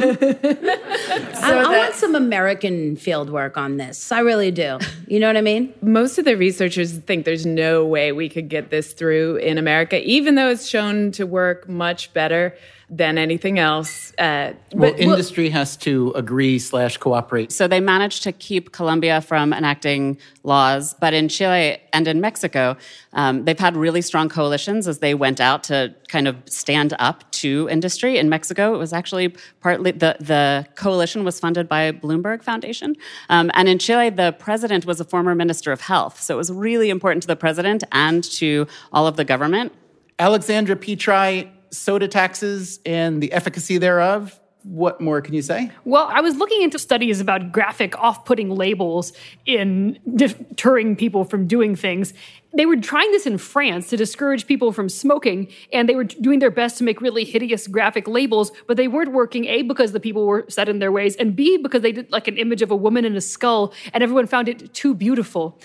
I want some American field work on this. I really do. You know what I mean? Most of the researchers think there's no way we could get this through in America, even though it's shown to work much better than anything else. Industry has to agree/cooperate. So they managed to keep Colombia from enacting laws, but in Chile and in Mexico, they've had really strong coalitions as they went out to kind of stand up to industry. In Mexico, it was actually partly the coalition was funded by Bloomberg Foundation. And in Chile, the president was a former minister of health. So it was really important to the president and to all of the government. Alexandra Petri, soda taxes and the efficacy thereof. What more can you say? Well, I was looking into studies about graphic, off-putting labels in deterring people from doing things. They were trying this in France to discourage people from smoking, and they were doing their best to make really hideous graphic labels, but they weren't working, A, because the people were set in their ways, and B, because they did like an image of a woman in a skull, and everyone found it too beautiful.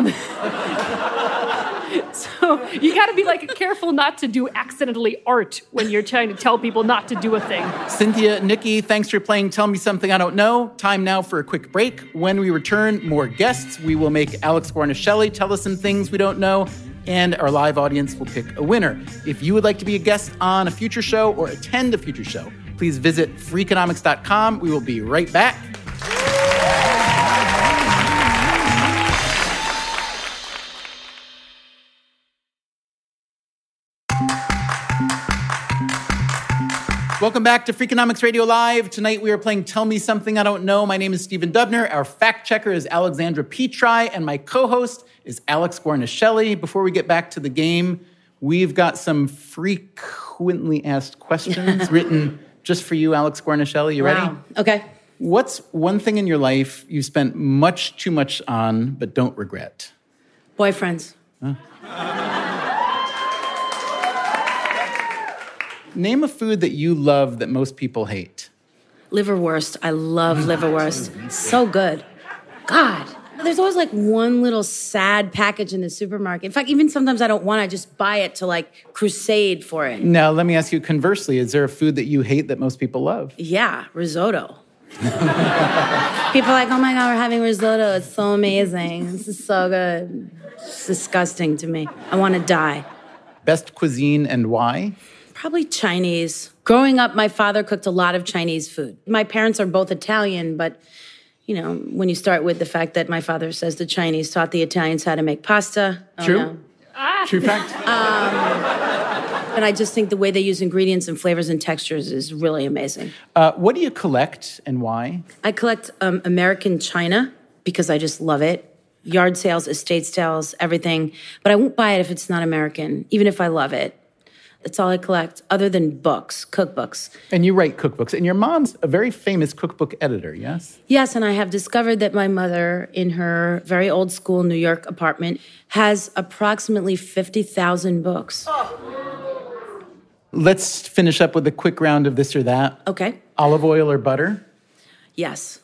So you got to be like careful not to do accidentally art when you're trying to tell people not to do a thing. Cynthia, Nikki, thanks for playing Tell Me Something I Don't Know. Time now for a quick break. When we return, more guests. We will make Alex Guarnaschelli tell us some things we don't know, and our live audience will pick a winner. If you would like to be a guest on a future show or attend a future show, please visit freakonomics.com. We will be right back. Welcome back to Freakonomics Radio Live. Tonight we are playing Tell Me Something I Don't Know. My name is Stephen Dubner. Our fact checker is Alexandra Petri, and my co-host is Alex Guarnaschelli. Before we get back to the game, we've got some frequently asked questions written just for you, Alex Guarnaschelli. You ready? Wow. Okay. What's one thing in your life you spent much too much on but don't regret? Boyfriends. Name a food that you love that most people hate. Liverwurst. I love liverwurst. So good. God. There's always like one little sad package in the supermarket. In fact, even sometimes I don't want it, I just buy it to like crusade for it. Now, let me ask you conversely, is there a food that you hate that most people love? Yeah, risotto. People are like, oh my God, we're having risotto. It's so amazing. This is so good. It's disgusting to me. I want to die. Best cuisine and why? Probably Chinese. Growing up, my father cooked a lot of Chinese food. My parents are both Italian, but, you know, when you start with the fact that my father says the Chinese taught the Italians how to make pasta. True? No. True fact? And I just think the way they use ingredients and flavors and textures is really amazing. What do you collect and why? I collect American china because I just love it. Yard sales, estate sales, everything. But I won't buy it if it's not American, even if I love it. That's all I collect, other than books, cookbooks. And you write cookbooks. And your mom's a very famous cookbook editor, yes? Yes, and I have discovered that my mother, in her very old school New York apartment, has approximately 50,000 books. Let's finish up with a quick round of this or that. Okay. Olive oil or butter? Yes.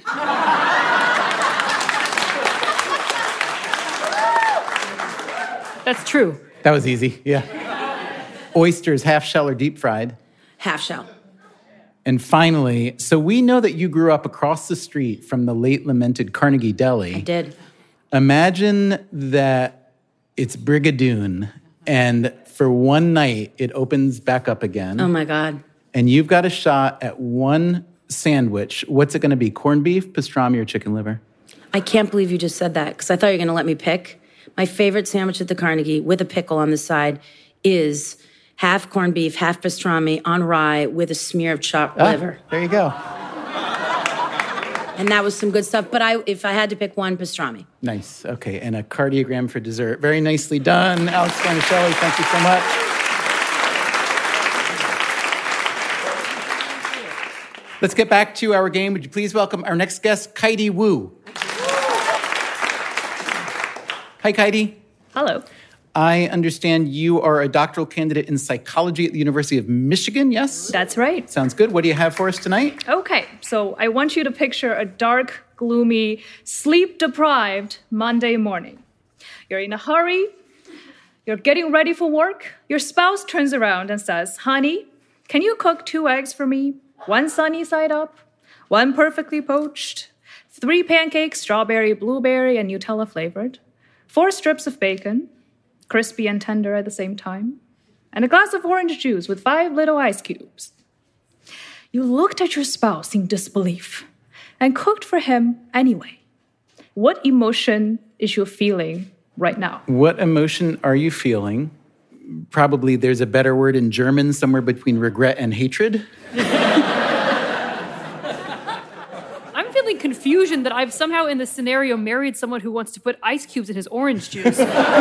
That's true. That was easy, yeah. Oysters, half shell or deep fried? Half shell. And finally, so we know that you grew up across the street from the late lamented Carnegie Deli. I did. Imagine that it's Brigadoon, and for one night, it opens back up again. Oh, my God. And you've got a shot at one sandwich. What's it going to be, corned beef, pastrami, or chicken liver? I can't believe you just said that, because I thought you were going to let me pick. My favorite sandwich at the Carnegie, with a pickle on the side, is half corned beef, half pastrami on rye with a smear of chopped liver. There you go. And that was some good stuff. But if I had to pick one, pastrami. Nice. Okay. And a cardiogram for dessert. Very nicely done. Alex Guarnaschelli, thank you so much. Let's get back to our game. Would you please welcome our next guest, Kaidi Wu. Hi, Kaidi. Hello. I understand you are a doctoral candidate in psychology at the University of Michigan, yes? That's right. Sounds good. What do you have for us tonight? Okay, so I want you to picture a dark, gloomy, sleep-deprived Monday morning. You're in a hurry. You're getting ready for work. Your spouse turns around and says, honey, can you cook 2 eggs for me? 1 sunny side up, 1 perfectly poached, 3 pancakes, strawberry, blueberry, and Nutella flavored, 4 strips of bacon, crispy and tender at the same time, and a glass of orange juice with 5 little ice cubes. You looked at your spouse in disbelief and cooked for him anyway. What emotion is you feeling right now? What emotion are you feeling? Probably there's a better word in German, somewhere between regret and hatred. I'm feeling confusion that I've somehow in this scenario married someone who wants to put ice cubes in his orange juice.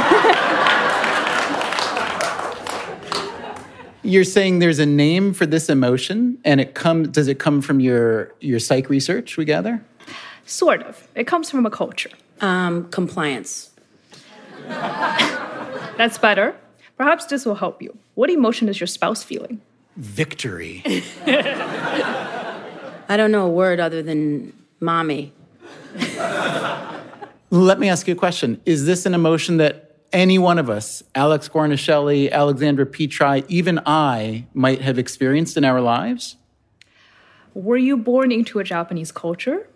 You're saying there's a name for this emotion, and does it come from your psych research, we gather? Sort of. It comes from a culture. Compliance. That's better. Perhaps this will help you. What emotion is your spouse feeling? Victory. I don't know a word other than mommy. Let me ask you a question. Is this an emotion that any one of us, Alex Guarnaschelli, Alexandra Petri, even I, might have experienced in our lives? Were you born into a Japanese culture?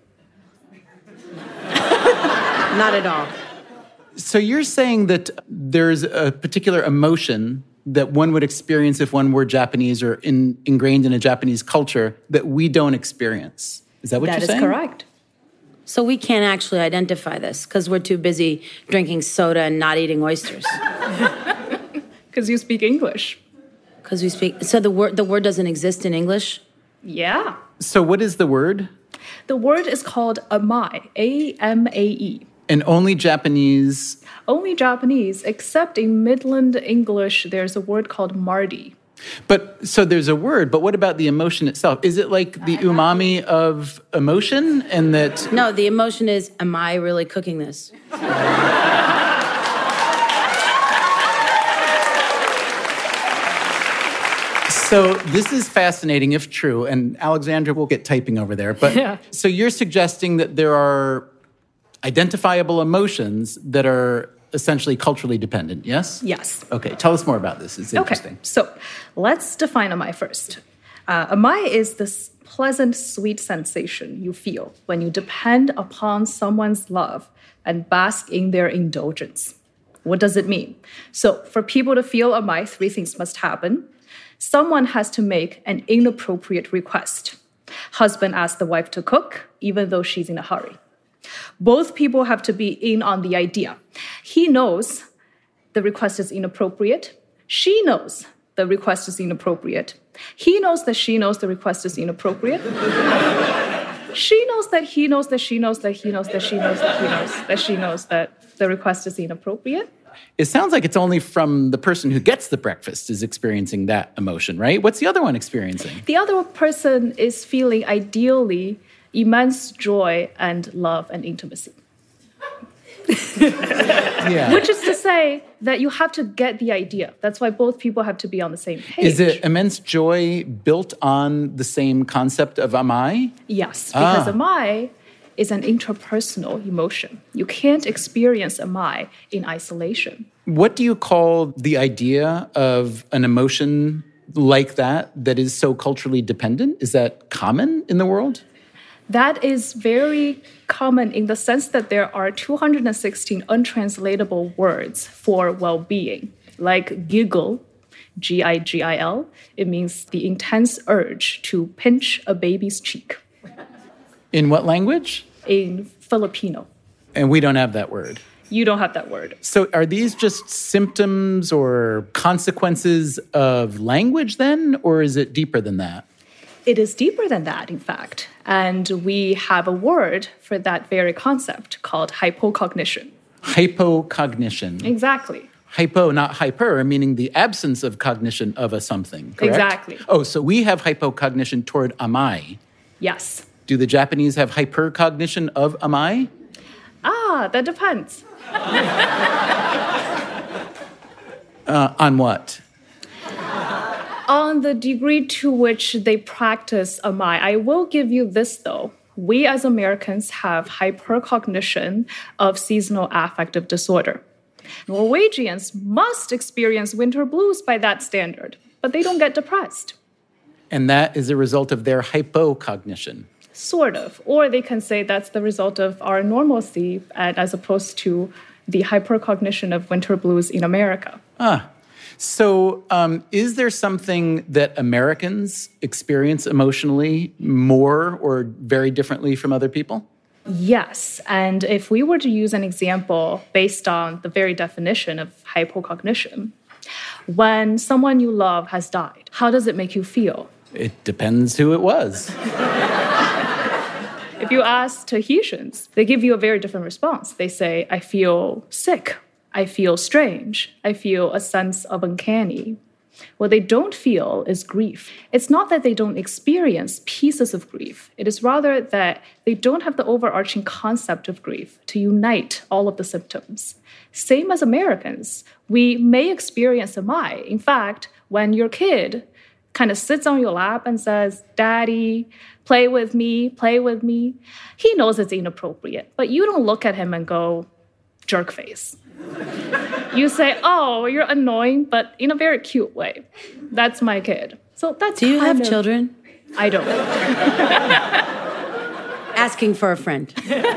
Not at all. So you're saying that there's a particular emotion that one would experience if one were Japanese or ingrained in a Japanese culture that we don't experience. Is that what you're saying? That is correct. So we can't actually identify this because we're too busy drinking soda and not eating oysters. Because you speak English. Because we speak. So the word doesn't exist in English? Yeah. So what is the word? The word is called amae, A-M-A-E. And only Japanese. Only Japanese, except in Midland English, there's a word called mardi. But so there's a word, but what about the emotion itself? Is it like the umami of emotion and that? No, the emotion is, am I really cooking this? So this is fascinating if true, and Alexandra will get typing over there. But Yeah. So you're suggesting that there are identifiable emotions that are essentially culturally dependent, yes? Yes. Okay, tell us more about this. It's interesting. Okay, so let's define amae first. Amae is this pleasant, sweet sensation you feel when you depend upon someone's love and bask in their indulgence. What does it mean? So for people to feel amae, 3 things must happen. Someone has to make an inappropriate request. Husband asks the wife to cook, even though she's in a hurry. Both people have to be in on the idea. He knows the request is inappropriate. She knows the request is inappropriate. He knows that she knows the request is inappropriate. She knows that he knows that she knows that he knows that she knows that he knows that she knows that the request is inappropriate. It sounds like it's only from the person who gets the breakfast is experiencing that emotion, right? What's the other one experiencing? The other person is feeling ideally immense joy and love and intimacy. Yeah. Which is to say that you have to get the idea. That's why both people have to be on the same page. Is it immense joy built on the same concept of amae? Yes, because amae is an interpersonal emotion. You can't experience amae in isolation. What do you call the idea of an emotion like that is so culturally dependent? Is that common in the world? That is very common in the sense that there are 216 untranslatable words for well-being, like giggle, G-I-G-I-L. It means the intense urge to pinch a baby's cheek. In what language? In Filipino. And we don't have that word. You don't have that word. So are these just symptoms or consequences of language then, or is it deeper than that? It is deeper than that, in fact. And we have a word for that very concept called hypocognition. Hypocognition. Exactly. Hypo, not hyper, meaning the absence of cognition of a something, correct? Exactly. Oh, so we have hypocognition toward amae. Yes. Do the Japanese have hypercognition of amae? That depends. On what? On the degree to which they practice amae. I will give you this, though. We as Americans have hypercognition of seasonal affective disorder. Norwegians must experience winter blues by that standard, but they don't get depressed. And that is a result of their hypocognition. Sort of. Or they can say that's the result of our normalcy as opposed to the hypercognition of winter blues in America. So is there something that Americans experience emotionally more or very differently from other people? Yes. And if we were to use an example based on the very definition of hypocognition, when someone you love has died, how does it make you feel? It depends who it was. If you ask Tahitians, they give you a very different response. They say, I feel sick. I feel strange. I feel a sense of uncanny. What they don't feel is grief. It's not that they don't experience pieces of grief. It is rather that they don't have the overarching concept of grief to unite all of the symptoms. Same as Americans, we may experience amae. In fact, when your kid kind of sits on your lap and says, Daddy, play with me, he knows it's inappropriate, but you don't look at him and go, jerk face. You say, oh, you're annoying, but in a very cute way. That's my kid. So that's Do you have children? I don't. Asking for a friend.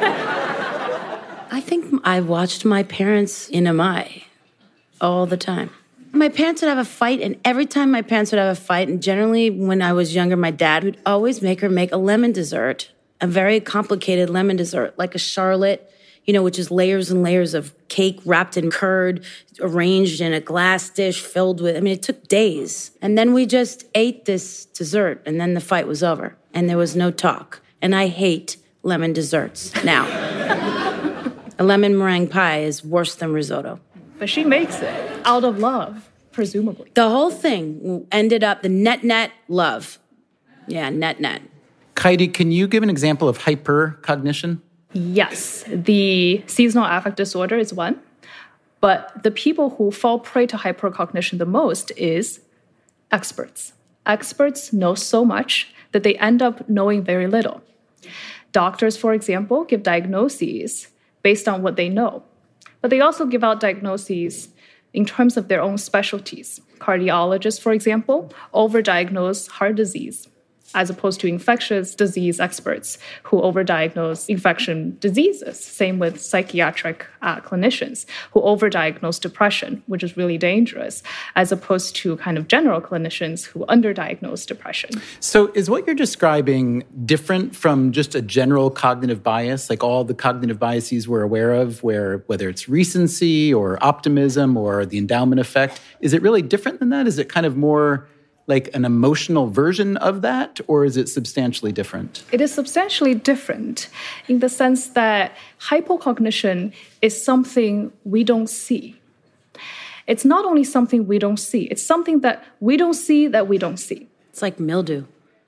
I think I watched my parents in amae all the time. My parents would have a fight, and every time my parents would have a fight, and generally when I was younger, my dad would always make her make a lemon dessert, a very complicated lemon dessert, like a Charlotte, which is layers and layers of cake wrapped in curd, arranged in a glass dish filled with, it took days. And then we just ate this dessert, and then the fight was over, and there was no talk. And I hate lemon desserts now. A lemon meringue pie is worse than risotto. But she makes it out of love, presumably. The whole thing ended up the net love. Yeah, net. Kaidi, can you give an example of hypercognition? Yes, the seasonal affect disorder is one. But the people who fall prey to hypercognition the most is experts. Experts know so much that they end up knowing very little. Doctors, for example, give diagnoses based on what they know. But they also give out diagnoses in terms of their own specialties. Cardiologists, for example, overdiagnose heart disease, as opposed to infectious disease experts who overdiagnose infection diseases. Same with psychiatric clinicians who overdiagnose depression, which is really dangerous, as opposed to kind of general clinicians who underdiagnose depression. So is what you're describing different from just a general cognitive bias, like all the cognitive biases we're aware of, whether it's recency or optimism or the endowment effect? Is it really different than that? Is it kind of more like an emotional version of that, or is it substantially different? It is substantially different in the sense that hypocognition is something we don't see. It's not only something we don't see, it's something that we don't see that we don't see. It's like mildew.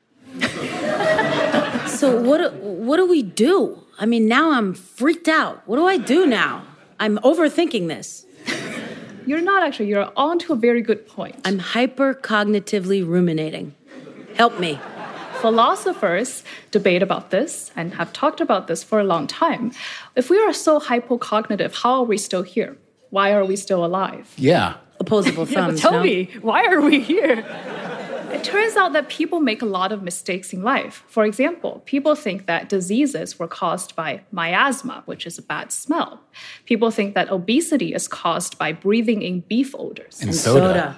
So what do we do? Now I'm freaked out. What do I do now? I'm overthinking this. You're not actually. You're on to a very good point. I'm hypercognitively ruminating. Help me. Philosophers debate about this and have talked about this for a long time. If we are so hypocognitive, how are we still here? Why are we still alive? Yeah. Opposable thumbs. Tell me, why are we here? It turns out that people make a lot of mistakes in life. For example, people think that diseases were caused by miasma, which is a bad smell. People think that obesity is caused by breathing in beef odors. And soda.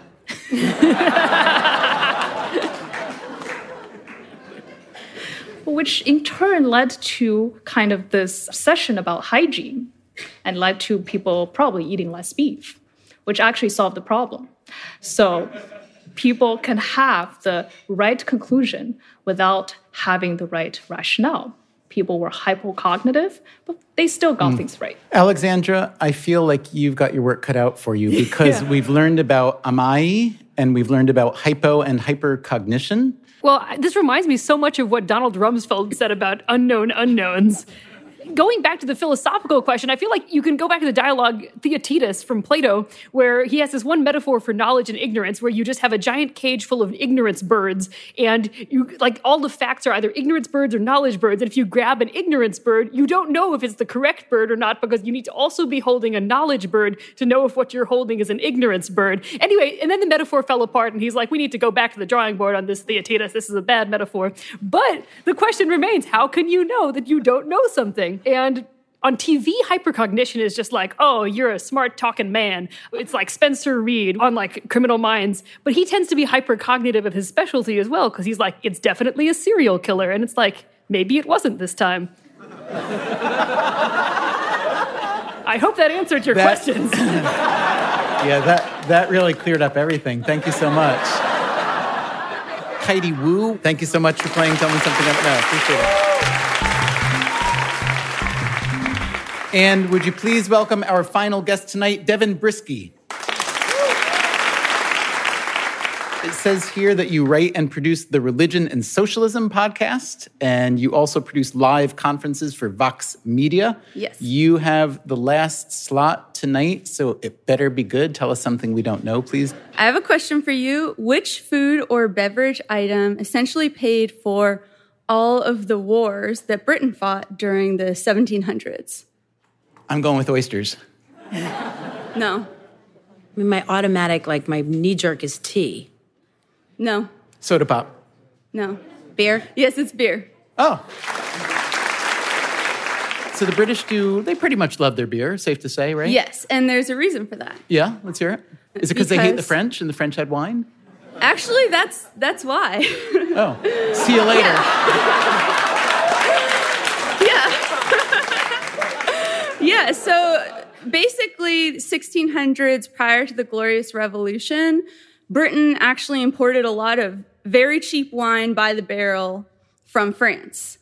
Which in turn led to kind of this obsession about hygiene and led to people probably eating less beef, which actually solved the problem. So people can have the right conclusion without having the right rationale. People were hypocognitive, but they still got things right. Alexandra, I feel like you've got your work cut out for you because we've learned about amai and we've learned about hypo and hypercognition. Well, this reminds me so much of what Donald Rumsfeld said about unknown unknowns. Going back to the philosophical question, I feel like you can go back to the dialogue Theaetetus from Plato, where he has this one metaphor for knowledge and ignorance, where you just have a giant cage full of ignorance birds, and you like all the facts are either ignorance birds or knowledge birds. And if you grab an ignorance bird, you don't know if it's the correct bird or not, because you need to also be holding a knowledge bird to know if what you're holding is an ignorance bird. Anyway, and then the metaphor fell apart, and he's like, we need to go back to the drawing board on this, Theaetetus. This is a bad metaphor. But the question remains, how can you know that you don't know something? And on TV, hypercognition is just like, oh, you're a smart talking man. It's like Spencer Reid on like Criminal Minds. But he tends to be hypercognitive of his specialty as well, because he's like, it's definitely a serial killer. And it's like, maybe it wasn't this time. I hope that answered your questions. Yeah, that really cleared up everything. Thank you so much. Kaidi Wu, thank you so much for playing Tell Me Something I Don't Know. Appreciate it. And would you please welcome our final guest tonight, Devin Brisky. It says here that you write and produce the Religion and Socialism podcast, and you also produce live conferences for Vox Media. Yes. You have the last slot tonight, so it better be good. Tell us something we don't know, please. I have a question for you. Which food or beverage item essentially paid for all of the wars that Britain fought during the 1700s? I'm going with oysters. No. My automatic, my knee-jerk is tea. No. Soda pop. No. Beer? Yes, it's beer. Oh. So the British they pretty much love their beer, safe to say, right? Yes, and there's a reason for that. Yeah, let's hear it. Is it because they hate the French and the French had wine? Actually, that's why. Oh. See you later. Yeah. Yeah, so basically 1600s, prior to the Glorious Revolution, Britain actually imported a lot of very cheap wine by the barrel from France.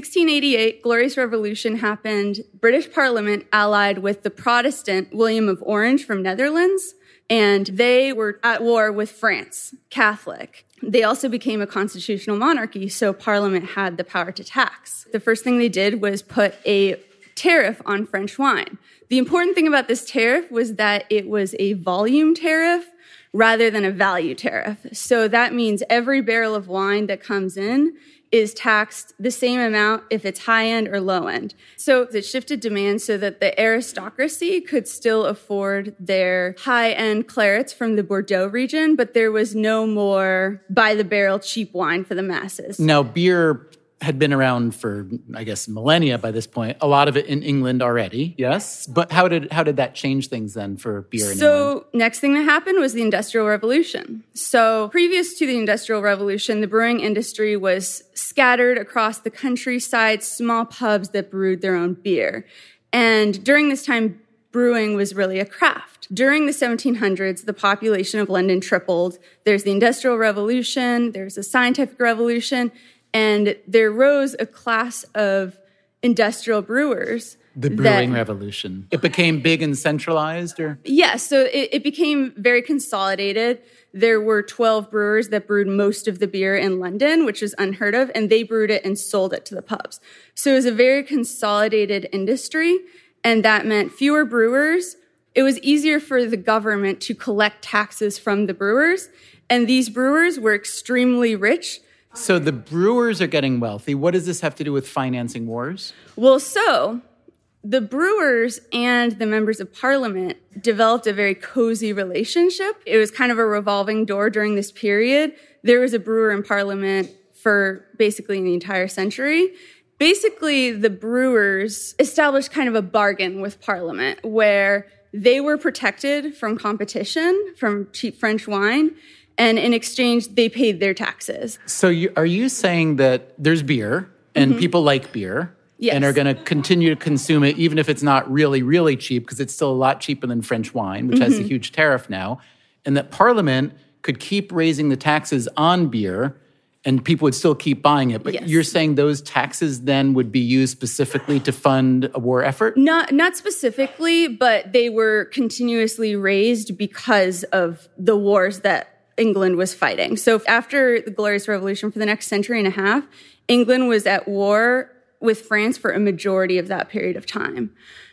1688, Glorious Revolution happened. British Parliament allied with the Protestant William of Orange from Netherlands, and they were at war with France, Catholic. They also became a constitutional monarchy, so Parliament had the power to tax. The first thing they did was put a tariff on French wine. The important thing about this tariff was that it was a volume tariff rather than a value tariff. So that means every barrel of wine that comes in is taxed the same amount if it's high end or low end. So it shifted demand so that the aristocracy could still afford their high end clarets from the Bordeaux region, but there was no more by the barrel cheap wine for the masses. Now, beer had been around for, I guess, millennia by this point. A lot of it in England already, yes. But how did that change things then for beer in England? So next thing that happened was the Industrial Revolution. So previous to the Industrial Revolution, the brewing industry was scattered across the countryside, small pubs that brewed their own beer. And during this time, brewing was really a craft. During the 1700s, the population of London tripled. There's the Industrial Revolution, there's the Scientific Revolution, and there rose a class of industrial brewers. The brewing revolution. It became big and centralized, or? Yes, so it became very consolidated. There were 12 brewers that brewed most of the beer in London, which was unheard of, and they brewed it and sold it to the pubs. So it was a very consolidated industry, and that meant fewer brewers. It was easier for the government to collect taxes from the brewers, and these brewers were extremely rich. So the brewers are getting wealthy. What does this have to do with financing wars? Well, so the brewers and the members of parliament developed a very cozy relationship. It was kind of a revolving door during this period. There was a brewer in parliament for basically the entire century. Basically, the brewers established kind of a bargain with parliament where they were protected from competition, from cheap French wine, and in exchange, they paid their taxes. So are you saying that there's beer, and people like beer, yes, and are going to continue to consume it, even if it's not really, really cheap, because it's still a lot cheaper than French wine, which has a huge tariff now, and that Parliament could keep raising the taxes on beer, and people would still keep buying it. But yes, you're saying those taxes then would be used specifically to fund a war effort? Not specifically, but they were continuously raised because of the wars that England was fighting. So after the Glorious Revolution, for the next century and a half, England was at war with France for a majority of that period of time.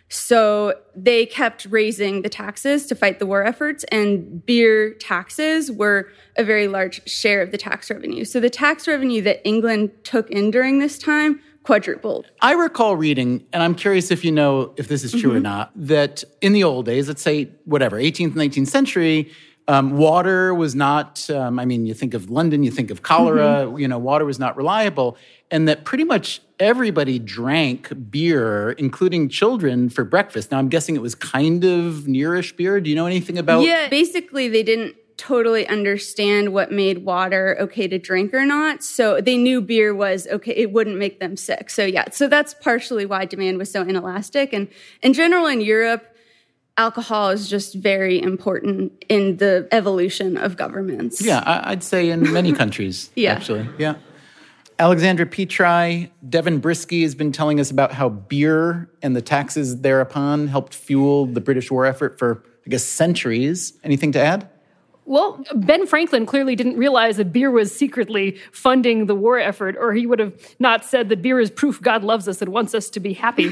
So they kept raising the taxes to fight the war efforts, and beer taxes were a very large share of the tax revenue. So the tax revenue that England took in during this time quadrupled. I recall reading, and I'm curious if you know if this is true or not, that in the old days, let's say, 18th, 19th century, water was not, you think of London, you think of cholera, water was not reliable, and that pretty much everybody drank beer, including children, for breakfast. Now, I'm guessing it was kind of nearish beer. Do you know anything about? Yeah, basically they didn't totally understand what made water okay to drink or not. So they knew beer was okay, it wouldn't make them sick. So that's partially why demand was so inelastic. And in general, in Europe, alcohol is just very important in the evolution of governments. Yeah, I'd say in many countries, actually. Yeah. Alexandra Petri, Devin Brisky has been telling us about how beer and the taxes thereupon helped fuel the British war effort for, I guess, centuries. Anything to add? Well, Ben Franklin clearly didn't realize that beer was secretly funding the war effort, or he would have not said that beer is proof God loves us and wants us to be happy.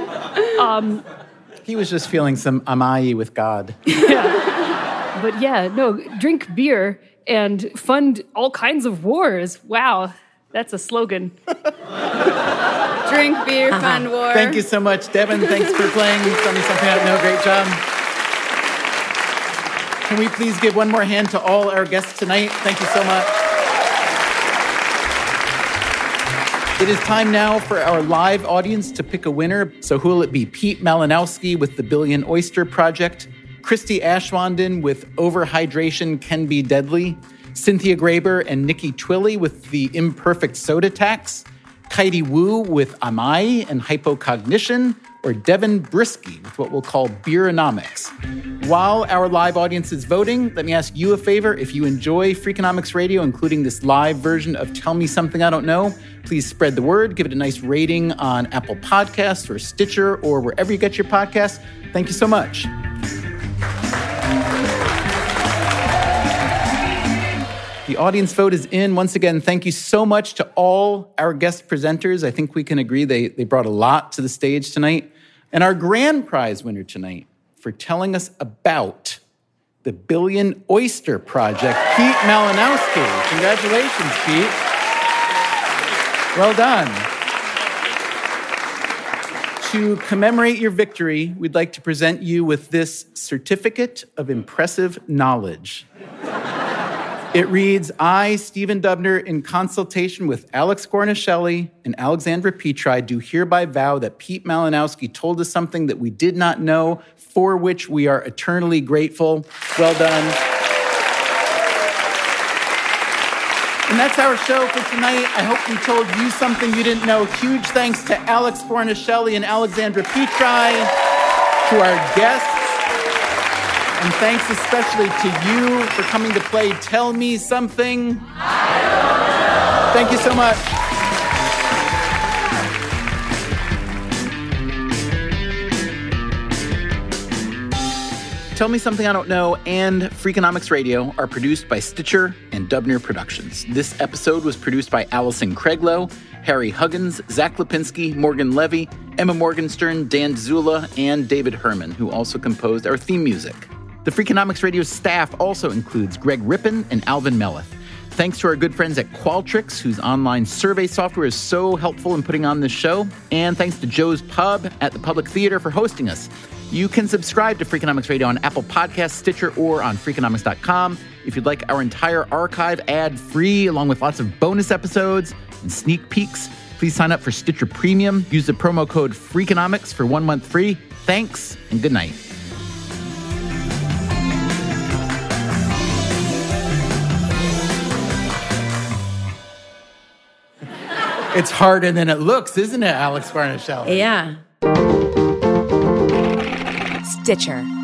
He was just feeling some amai with God. Yeah. But drink beer and fund all kinds of wars. Wow, that's a slogan. Drink beer, fund war. Thank you so much, Devin. Thanks for playing. Tell me something I don't know. Great job. Can we please give one more hand to all our guests tonight? Thank you so much. It is time now for our live audience to pick a winner. So who will it be? Pete Malinowski with the Billion Oyster Project, Christy Ashwanden with Overhydration Can Be Deadly, Cynthia Graber and Nikki Twilley with the Imperfect Soda Tax, Kaidi Wu with Amai and Hypocognition, or Devin Brisky with what we'll call Beeronomics. While our live audience is voting, let me ask you a favor. If you enjoy Freakonomics Radio, including this live version of Tell Me Something I Don't Know, please spread the word. Give it a nice rating on Apple Podcasts or Stitcher or wherever you get your podcasts. Thank you so much. The audience vote is in. Once again, thank you so much to all our guest presenters. I think we can agree they brought a lot to the stage tonight. And our grand prize winner tonight for telling us about the Billion Oyster Project, Pete Malinowski. Congratulations, Pete. Well done. To commemorate your victory, we'd like to present you with this Certificate of Impressive Knowledge. It reads, I, Stephen Dubner, in consultation with Alex Guarnaschelli and Alexandra Petri, do hereby vow that Pete Malinowski told us something that we did not know, for which we are eternally grateful. Well done. And that's our show for tonight. I hope we told you something you didn't know. Huge thanks to Alex Guarnaschelli and Alexandra Petri, to our guests, and thanks especially to you for coming to play Tell Me Something. Thank you so much. Tell Me Something I Don't Know and Freakonomics Radio are produced by Stitcher and Dubner Productions. This episode was produced by Allison Craiglow, Harry Huggins, Zach Lipinski, Morgan Levy, Emma Morgenstern, Dan Zula, and David Herman, who also composed our theme music. The Freakonomics Radio staff also includes Greg Rippin and Alvin Melleth. Thanks to our good friends at Qualtrics, whose online survey software is so helpful in putting on this show. And thanks to Joe's Pub at the Public Theater for hosting us. You can subscribe to Freakonomics Radio on Apple Podcasts, Stitcher, or on Freakonomics.com. If you'd like our entire archive ad-free, along with lots of bonus episodes and sneak peeks, please sign up for Stitcher Premium. Use the promo code Freakonomics for 1 month free. Thanks, and good night. It's harder than it looks, isn't it, Alex Guarnaschelli? Yeah. Stitcher.